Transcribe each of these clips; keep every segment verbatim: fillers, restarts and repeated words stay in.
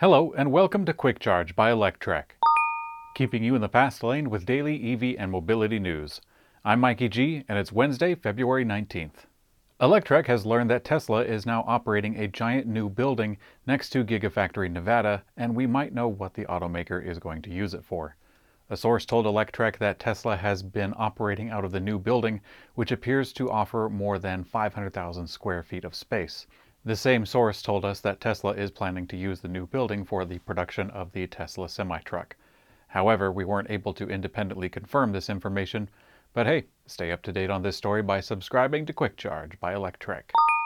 Hello and welcome to Quick Charge by Electrek, keeping you in the fast lane with daily E V and mobility news. I'm Mikey G, and it's Wednesday, February nineteenth. Electrek has learned that Tesla is now operating a giant new building next to Gigafactory Nevada, and we might know what the automaker is going to use it for. A source told Electrek that Tesla has been operating out of the new building, which appears to offer more than five hundred thousand square feet of space. The same source told us that Tesla is planning to use the new building for the production of the Tesla semi-truck. However, we weren't able to independently confirm this information, but hey, stay up to date on this story by subscribing to Quick Charge by Electrek.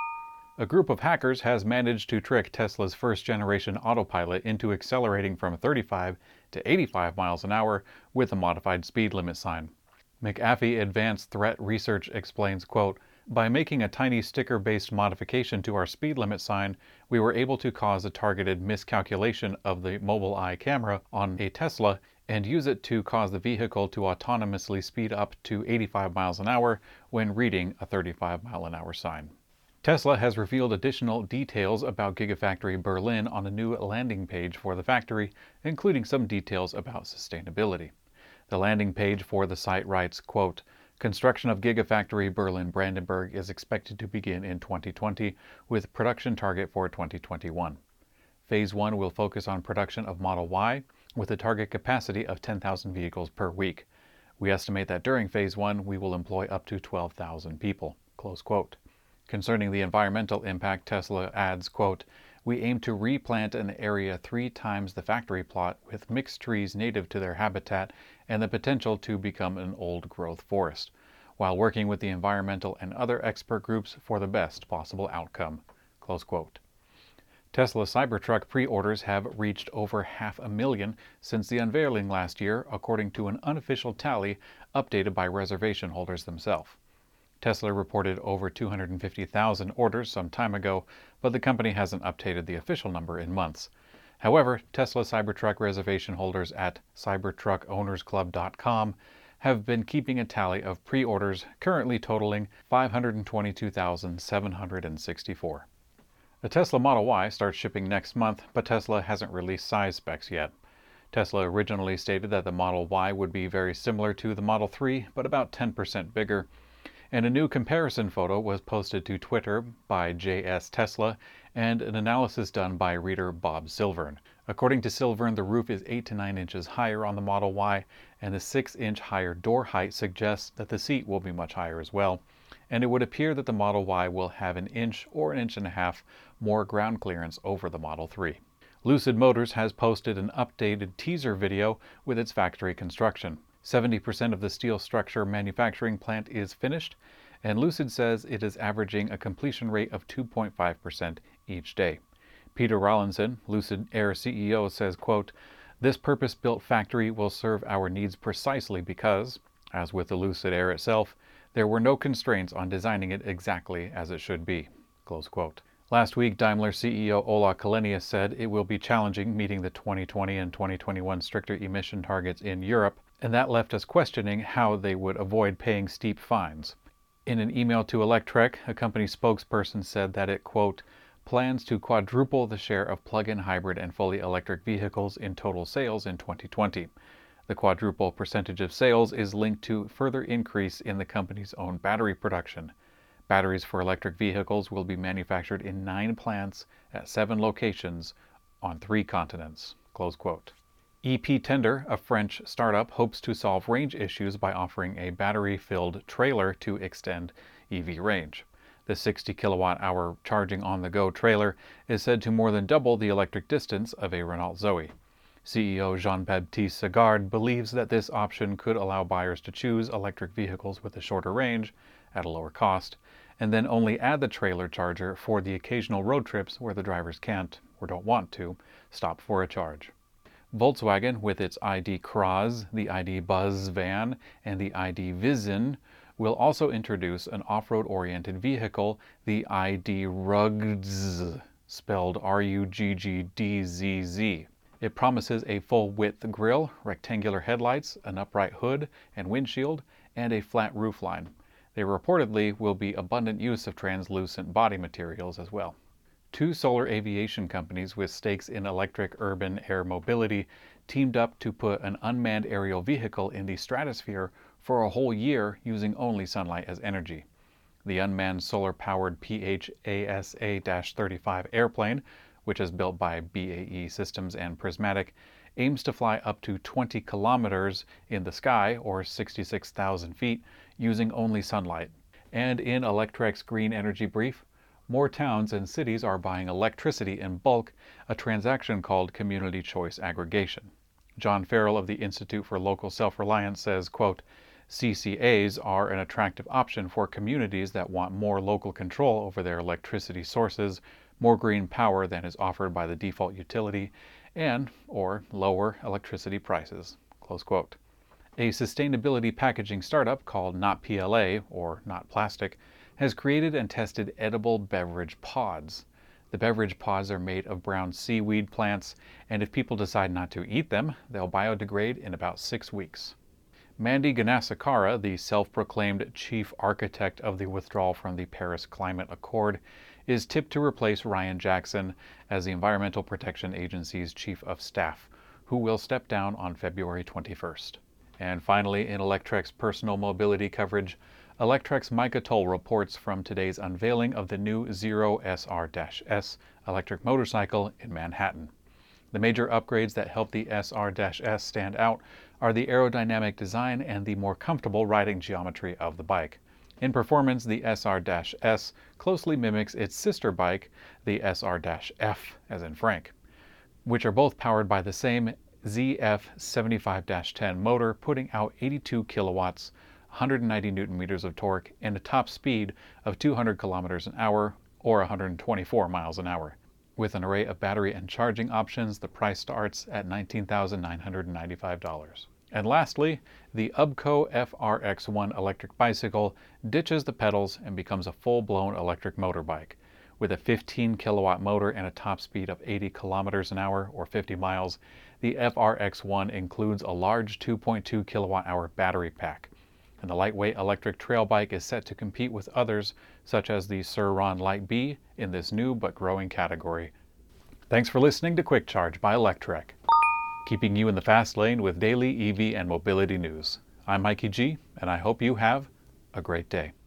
A group of hackers has managed to trick Tesla's first-generation autopilot into accelerating from thirty-five to eighty-five miles an hour with a modified speed limit sign. McAfee Advanced Threat Research explains, quote, "By making a tiny sticker-based modification to our speed limit sign, we were able to cause a targeted miscalculation of the Mobileye camera on a Tesla and use it to cause the vehicle to autonomously speed up to eighty-five miles an hour when reading a thirty-five mile an hour sign." Tesla has revealed additional details about Gigafactory Berlin on a new landing page for the factory, including some details about sustainability. The landing page for the site writes, quote, "Construction of Gigafactory Berlin Brandenburg is expected to begin in twenty twenty, with production target for twenty twenty-one. Phase one will focus on production of Model Y, with a target capacity of ten thousand vehicles per week. We estimate that during Phase one, we will employ up to twelve thousand people." Close quote. Concerning the environmental impact, Tesla adds, quote, "We aim to replant an area three times the factory plot with mixed trees native to their habitat and the potential to become an old-growth forest, while working with the environmental and other expert groups for the best possible outcome." Close quote. Tesla Cybertruck pre-orders have reached over half a million since the unveiling last year, according to an unofficial tally updated by reservation holders themselves. Tesla reported over two hundred fifty thousand orders some time ago, but the company hasn't updated the official number in months. However, Tesla Cybertruck reservation holders at cybertruck owners club dot com have been keeping a tally of pre-orders, currently totaling five hundred twenty-two thousand seven hundred sixty-four. The Tesla Model Y starts shipping next month, but Tesla hasn't released size specs yet. Tesla originally stated that the Model Y would be very similar to the Model three, but about ten percent bigger. And a new comparison photo was posted to Twitter by J S Tesla and an analysis done by reader Bob Silvern. According to Silvern, the roof is eight to nine inches higher on the Model Y, and the six inch higher door height suggests that the seat will be much higher as well. And it would appear that the Model Y will have an inch or an inch and a half more ground clearance over the Model three. Lucid Motors has posted an updated teaser video with its factory construction. seventy percent of the steel structure manufacturing plant is finished, and Lucid says it is averaging a completion rate of two point five percent each day. Peter Rawlinson, Lucid Air C E O, says, quote, "This purpose-built factory will serve our needs precisely because, as with the Lucid Air itself, there were no constraints on designing it exactly as it should be." Close quote. Last week, Daimler C E O Ola Källenius said it will be challenging meeting the twenty twenty and twenty twenty-one stricter emission targets in Europe, and that left us questioning how they would avoid paying steep fines. In an email to Electrek, a company spokesperson said that it, quote, "plans to quadruple the share of plug-in hybrid and fully electric vehicles in total sales in twenty twenty. The quadruple percentage of sales is linked to further increase in the company's own battery production. Batteries for electric vehicles will be manufactured in nine plants at seven locations on three continents." Close quote. E P Tender, a French startup, hopes to solve range issues by offering a battery-filled trailer to extend E V range. The sixty kilowatt hour charging on-the-go trailer is said to more than double the electric distance of a Renault Zoe. C E O Jean-Baptiste Sagard believes that this option could allow buyers to choose electric vehicles with a shorter range at a lower cost, and then only add the trailer charger for the occasional road trips where the drivers can't, or don't want to, stop for a charge. Volkswagen, with its I D Cross, the I D Buzz van, and the I D Vision, will also introduce an off-road oriented vehicle, the I D Ruggdzz, spelled R U G G D Z Z. It promises a full-width grille, rectangular headlights, an upright hood and windshield, and a flat roofline. There reportedly will be abundant use of translucent body materials as well. Two solar aviation companies with stakes in electric urban air mobility teamed up to put an unmanned aerial vehicle in the stratosphere for a whole year using only sunlight as energy. The unmanned solar-powered P H A S A thirty-five airplane, which is built by B A E Systems and Prismatic, aims to fly up to twenty kilometers in the sky, or sixty-six thousand feet, using only sunlight. And in Electrek's Green Energy Brief, more towns and cities are buying electricity in bulk, a transaction called community choice aggregation. John Farrell of the Institute for Local Self-Reliance says, quote, C C As are an attractive option for communities that want more local control over their electricity sources, more green power than is offered by the default utility, and or lower electricity prices. Close quote. A sustainability packaging startup called Not P L A, or Not Plastic, has created and tested edible beverage pods. The beverage pods are made of brown seaweed plants, and if people decide not to eat them, they'll biodegrade in about six weeks. Mandy Ganasakara, the self-proclaimed chief architect of the withdrawal from the Paris Climate Accord, is tipped to replace Ryan Jackson as the Environmental Protection Agency's chief of staff, who will step down on February twenty-first. And finally, in Electrek's personal mobility coverage, Electrek's Micah Toll reports from today's unveiling of the new Zero S R S electric motorcycle in Manhattan. The major upgrades that help the S R S stand out are the aerodynamic design and the more comfortable riding geometry of the bike. In performance, the S R S closely mimics its sister bike, the S R F, as in Frank, which are both powered by the same Z F seventy-five ten motor, putting out eighty-two kilowatts, one hundred ninety newton meters of torque, and a top speed of two hundred kilometers an hour, or one hundred twenty-four miles an hour. With an array of battery and charging options, the price starts at nineteen thousand nine hundred ninety-five dollars. And lastly, the Ubco F R X one electric bicycle ditches the pedals and becomes a full-blown electric motorbike. With a fifteen kilowatt motor and a top speed of eighty kilometers an hour, or fifty miles, the F R X one includes a large two point two kilowatt hour battery pack. And the lightweight electric trail bike is set to compete with others, such as the Sur-Ron Lite B, in this new but growing category. Thanks for listening to Quick Charge by Electrek, keeping you in the fast lane with daily E V and mobility news. I'm Mikey G, and I hope you have a great day.